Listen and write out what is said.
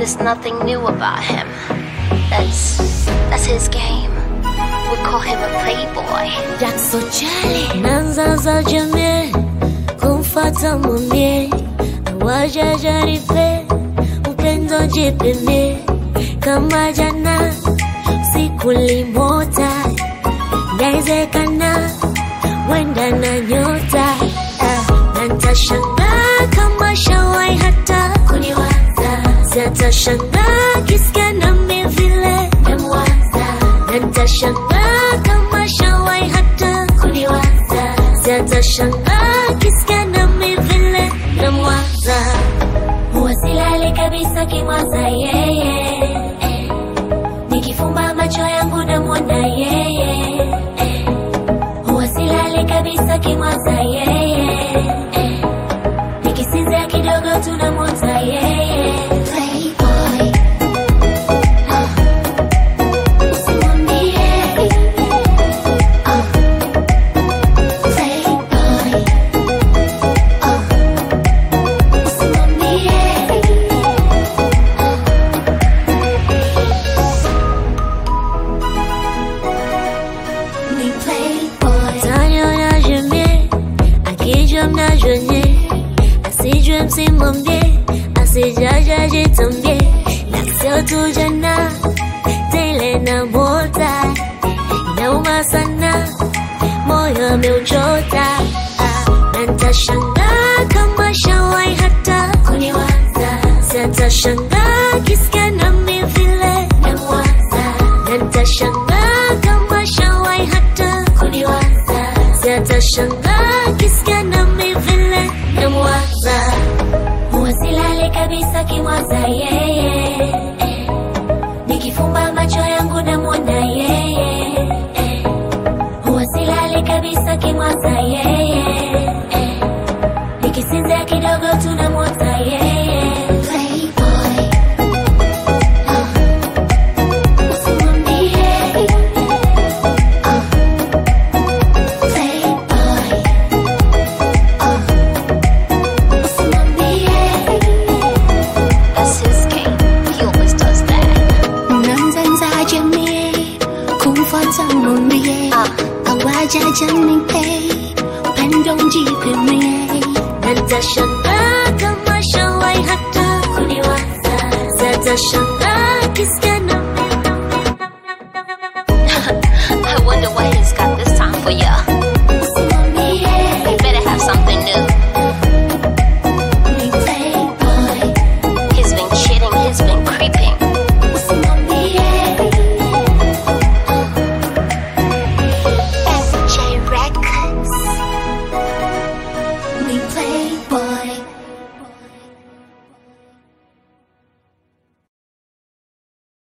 There's nothing new about him. That's his game. We call him a playboy. That's so jolly. Nanza za jamii kumfata mwambie awaja jaripe upendo jipime kama jana siku limota naezekana wenda na nyota Natashangaa kama shawai hata kuniwaza Zatashangaa kisikia nami vile namwaza Natashangaa kama shawai hata kuniwaza Zatashangaa kisikia nami vile namwaza Huwa silali kabisa kimwaza yeye Nikifumba macho yangu namwona yeye Huwa silali kabisa kimwaza yeye Nikisinzia kidogo tunamwota yeye Playboy Usimwambie Playboy Usimwambie Ni playboy Taniona jemie Akijua mnajonye Asijue msimwambie Asijaja jitambie Laksio tujana Tele na mota Inauma sana Moyo ameuchota Natashangaa kama shawai hata kuniwaza Zatashangaa kisikia nami vile namwaza Natashangaa kama shawai hata kuniwaza Zatashangaa kisikia nami vile namwaza Huwa silali kabisa kimwaza yeye Nikifumba macho yangu namwona yeye Huwa silali kabisa kimwaza yeye Nikisinzia kidogo tunamwota yeye Playboy Usimwambie Playboy Usimwambie That's his game. He always does that. Nanza jamii kumfuata mwambie Awaja janipe upendo mjipimie Natashangaa kama shawai hata kuniwaza Zatashangaa